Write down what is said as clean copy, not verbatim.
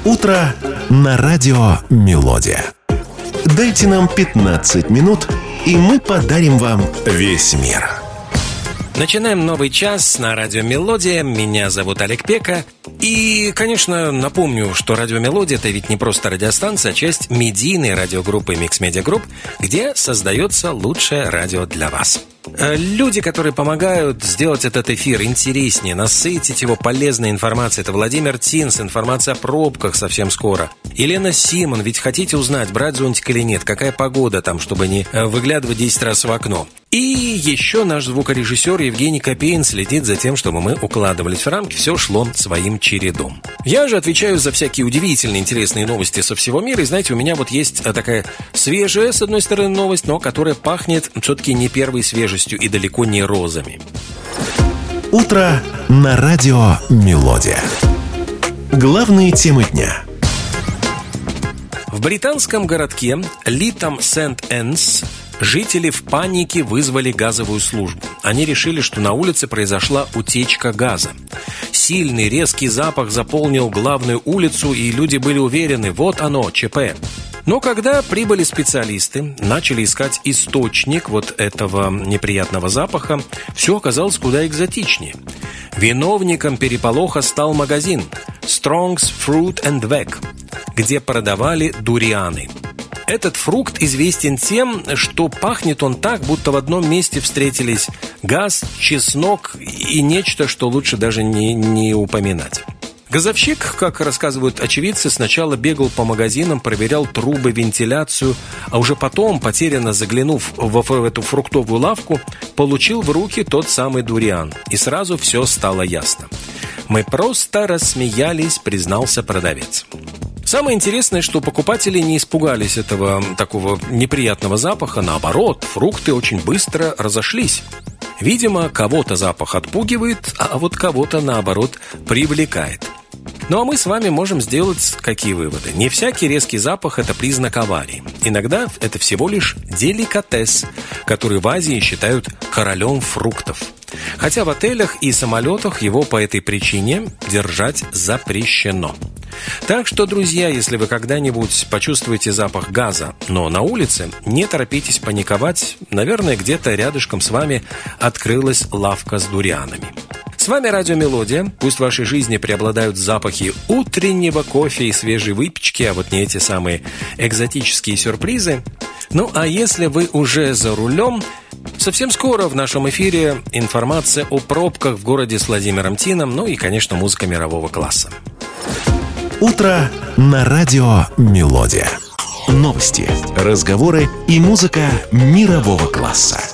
Утро на радио «Мелодия». Дайте нам 15 минут, и мы подарим вам весь мир. Начинаем новый час на радио «Мелодия». Меня зовут Олег Пека. И, конечно, напомню, что радио «Мелодия» — это ведь не просто радиостанция, а часть медийной радиогруппы Mix Media Group, где создается лучшее радио для вас. Люди, которые помогают сделать этот эфир интереснее, насытить его полезной информацией, это Владимир Тин с информацией о пробках совсем скоро. Елена Симон, ведь хотите узнать, брать зонтик или нет, какая погода там, чтобы не выглядывать 10 раз в окно. И еще наш звукорежиссер Евгений Копейн следит за тем, чтобы мы укладывались в рамки, все шло своим чередом. Я же отвечаю за всякие удивительные, интересные новости со всего мира. И знаете, у меня вот есть такая свежая, с одной стороны, новость, но которая пахнет все-таки не первой свежестью и далеко не розами. Утро на радио «Мелодия». Главные темы дня. В британском городке Литам-Сент-Энс жители в панике вызвали газовую службу. Они решили, что на улице произошла утечка газа. Сильный резкий запах заполнил главную улицу, и люди были уверены, вот оно, ЧП. Но когда прибыли специалисты, начали искать источник вот этого неприятного запаха, все оказалось куда экзотичнее. Виновником переполоха стал магазин Strong's Fruit and Veg, где продавали дурианы. Этот фрукт известен тем, что пахнет он так, будто в одном месте встретились газ, чеснок и нечто, что лучше даже не упоминать. Газовщик, как рассказывают очевидцы, сначала бегал по магазинам, проверял трубы, вентиляцию, а уже потом, потерянно заглянув в эту фруктовую лавку, получил в руки тот самый дуриан. И сразу все стало ясно. «Мы просто рассмеялись», признался продавец. Самое интересное, что покупатели не испугались этого такого неприятного запаха. Наоборот, фрукты очень быстро разошлись. Видимо, кого-то запах отпугивает, а вот кого-то, наоборот, привлекает. Ну а мы с вами можем сделать какие выводы? Не всякий резкий запах – это признак аварии. Иногда это всего лишь деликатес, который в Азии считают королем фруктов. Хотя в отелях и самолетах его по этой причине держать запрещено. Так что, друзья, если вы когда-нибудь почувствуете запах газа, но на улице, не торопитесь паниковать. Наверное, где-то рядышком с вами открылась лавка с дурианами. С вами радио «Мелодия». Пусть в вашей жизни преобладают запахи утреннего кофе и свежей выпечки, а вот не эти самые экзотические сюрпризы. Ну, а если вы уже за рулем, совсем скоро в нашем эфире информация о пробках в городе с Владимиром Тином, ну и, конечно, музыка мирового класса. Утро на радио «Мелодия». Новости, разговоры и музыка мирового класса.